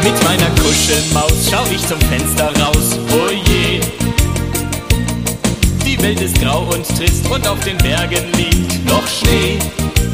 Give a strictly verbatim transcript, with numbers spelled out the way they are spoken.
Mit meiner Kuschelmaus schau ich zum Fenster raus. Oh je, die Welt ist grau und trist und auf den Bergen liegt noch Schnee.